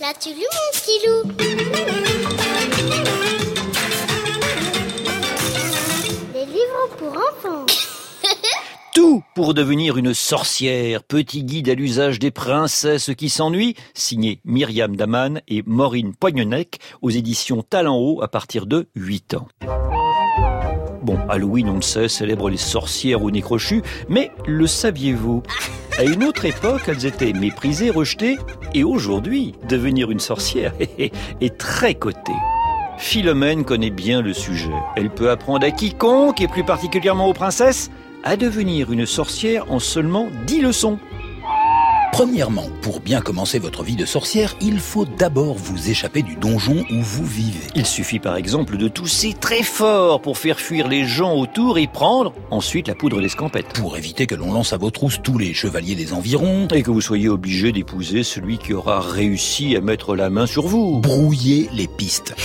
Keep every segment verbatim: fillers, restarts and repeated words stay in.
L'as-tu lu, mon petit loup? Les livres pour enfants. Tout pour devenir une sorcière. Petit guide à l'usage des princesses qui s'ennuient, signé Myriam Daman et Maureen Poignonnec aux éditions Talent Haut à partir de huit ans. Bon, Halloween, on le sait, célèbre les sorcières au nez crochu, mais le saviez-vous ? À une autre époque, elles étaient méprisées, rejetées, et aujourd'hui, devenir une sorcière est très coté. Philomène connaît bien le sujet. Elle peut apprendre à quiconque, et plus particulièrement aux princesses, à devenir une sorcière en seulement dix leçons. Premièrement, pour bien commencer votre vie de sorcière, il faut d'abord vous échapper du donjon où vous vivez. Il suffit par exemple de tousser très fort pour faire fuir les gens autour et prendre ensuite la poudre d'escampette. Pour éviter que l'on lance à vos trousses tous les chevaliers des environs. Et que vous soyez obligé d'épouser celui qui aura réussi à mettre la main sur vous. Brouiller les pistes.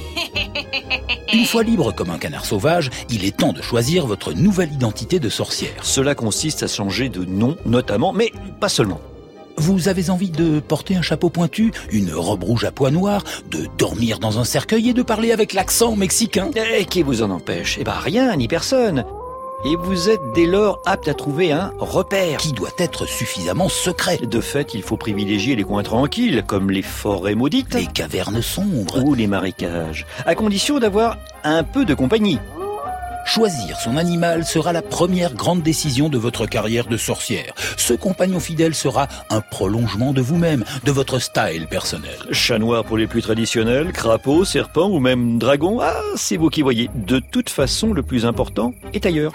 Une fois libre comme un canard sauvage, il est temps de choisir votre nouvelle identité de sorcière. Cela consiste à changer de nom notamment, mais pas seulement. Vous avez envie de porter un chapeau pointu, une robe rouge à pois noirs, de dormir dans un cercueil et de parler avec l'accent mexicain? Et qui vous en empêche? Eh ben rien, ni personne. Et vous êtes dès lors apte à trouver un repère. Qui doit être suffisamment secret. De fait, il faut privilégier les coins tranquilles, comme les forêts maudites. Les cavernes sombres. Ou les marécages. À condition d'avoir un peu de compagnie. Choisir son animal sera la première grande décision de votre carrière de sorcière. Ce compagnon fidèle sera un prolongement de vous-même, de votre style personnel. Chat noir pour les plus traditionnels, crapaud, serpent ou même dragon, ah, c'est vous qui voyez. De toute façon, le plus important est ailleurs.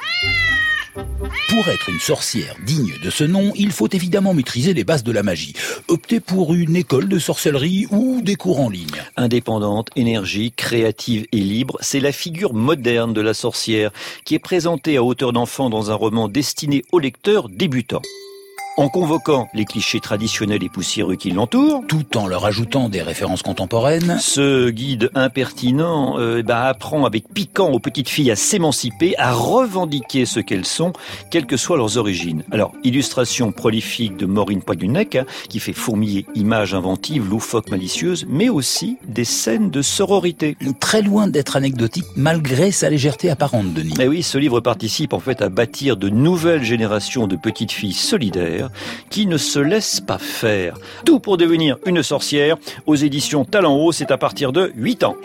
Pour être une sorcière digne de ce nom, il faut évidemment maîtriser les bases de la magie. Optez pour une école de sorcellerie ou des cours en ligne. Indépendante, énergique, créative et libre, c'est la figure moderne de la sorcière qui est présentée à hauteur d'enfant dans un roman destiné aux lecteurs débutants. En convoquant les clichés traditionnels et poussiéreux qui l'entourent, tout en leur ajoutant des références contemporaines, ce guide impertinent euh, bah, apprend avec piquant aux petites filles à s'émanciper, à revendiquer ce qu'elles sont, quelles que soient leurs origines. Alors, illustration prolifique de Maureen Poignonnec, hein, qui fait fourmiller images inventives, loufoques, malicieuses, mais aussi des scènes de sororité. Très loin d'être anecdotique, malgré sa légèreté apparente, Denis. Et oui, ce livre participe en fait à bâtir de nouvelles générations de petites filles solidaires, qui ne se laisse pas faire. Tout pour devenir une sorcière. Aux éditions Talent Haut, c'est à partir de huit ans.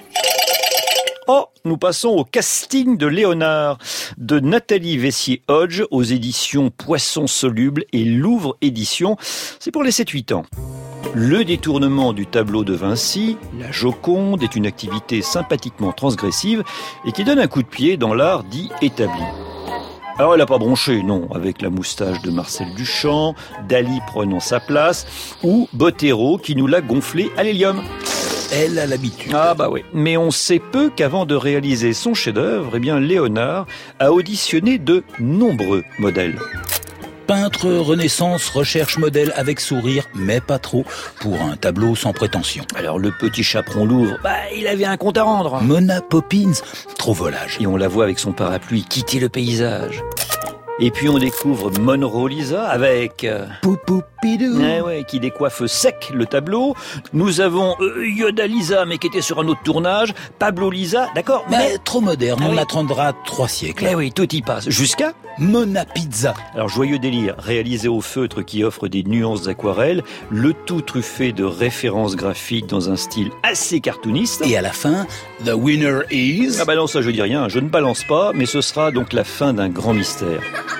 Oh, nous passons au casting de Léonard de Nathalie Vessier-Hodge aux éditions Poisson Soluble et Louvre Éditions. C'est pour les sept huit ans. Le détournement du tableau de Vinci, la Joconde, est une activité sympathiquement transgressive et qui donne un coup de pied dans l'art dit établi. Alors elle n'a pas bronché, non, avec la moustache de Marcel Duchamp, Dali prenant sa place, ou Bottero qui nous l'a gonflé à l'hélium. Elle a l'habitude. Ah bah oui, mais on sait peu qu'avant de réaliser son chef-d'œuvre, eh bien Léonard a auditionné de nombreux modèles. Peintre Renaissance recherche modèle avec sourire, mais pas trop, pour un tableau sans prétention. Alors le petit chaperon Louvre, bah il avait un compte à rendre. Mona Poppins, trop volage. Et on la voit avec son parapluie quitter le paysage. Et puis on découvre Monroe Lisa avec... Euh... Poupoupidou. Eh ouais, qui décoiffe sec le tableau. Nous avons euh, Yoda Lisa, mais qui était sur un autre tournage. Pablo Lisa, d'accord, mais... mais... trop moderne, ah on oui. attendra trois siècles. Eh oui, tout y passe. Jusqu'à... Mona Pizza. Alors, joyeux délire, réalisé au feutre qui offre des nuances d'aquarelle, le tout truffé de références graphiques dans un style assez cartooniste. Et à la fin, the winner is... Ah bah non, ça je dis rien, je ne balance pas, mais ce sera donc la fin d'un grand mystère.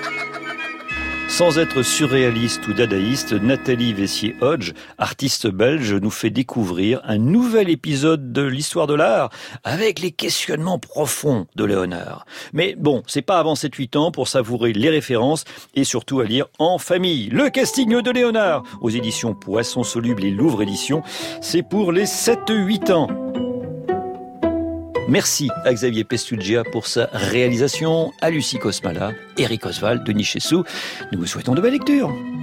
Sans être surréaliste ou dadaïste, Nathalie Vessier-Hodge, artiste belge, nous fait découvrir un nouvel épisode de l'histoire de l'art avec les questionnements profonds de Léonard. Mais bon, c'est pas avant sept huit ans pour savourer les références et surtout à lire en famille. Le casting de Léonard aux éditions Poisson Soluble et Louvre Éditions, c'est pour les sept huit ans. Merci à Xavier Pestugia pour sa réalisation, à Lucie Cosmala, Eric Oswald, Denis Chessou. Nous vous souhaitons de belles lectures.